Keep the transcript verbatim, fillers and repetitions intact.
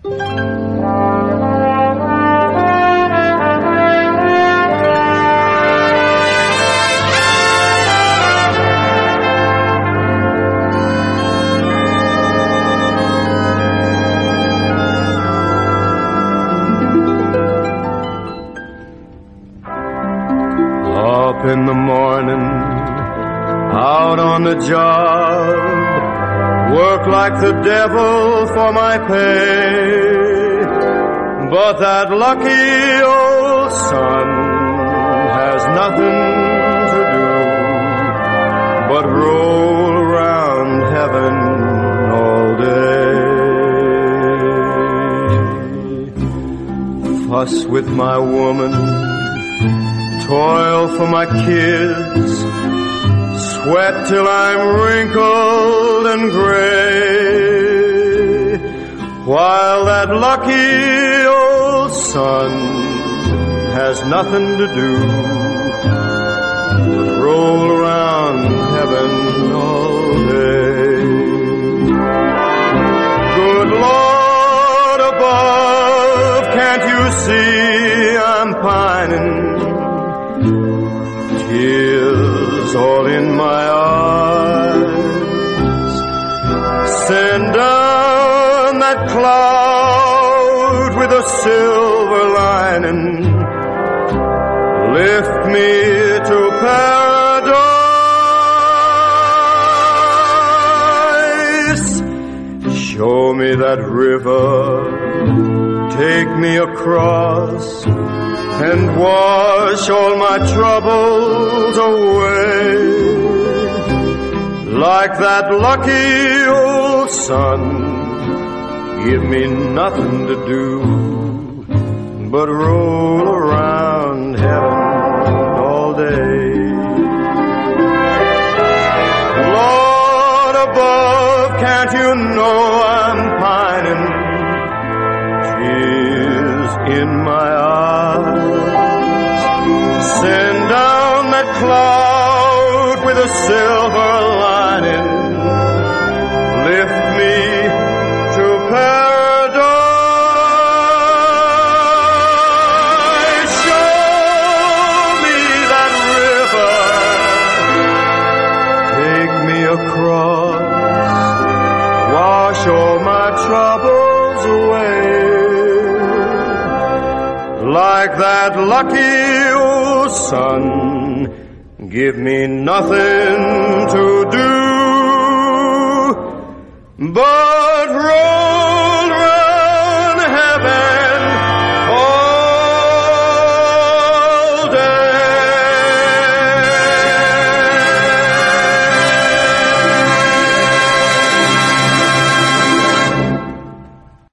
In the morning, out on the job, work like the devil for my pay. But that lucky old sun has nothing to do but roll around heaven all day. Fuss with my woman, toil for my kids, sweat till I'm wrinkled and gray, while that lucky old sun has nothing to do but roll around heaven all day. Good Lord above, can't you see I'm pining? Tears all in my eyes. Send down that cloud with a silver lining. Lift me to paradise. Show me that river, take me across, and wash all my troubles away. Like that lucky old sun, give me nothing to do but roll around heaven all day. Lord above, can't you know I'm pining? Tears in my eyes. Send down that cloud with a silver lining. Lift me to paradise. Show me that river. Take me across. Wash all my troubles away. Like that lucky old sun, give me nothing to do but roll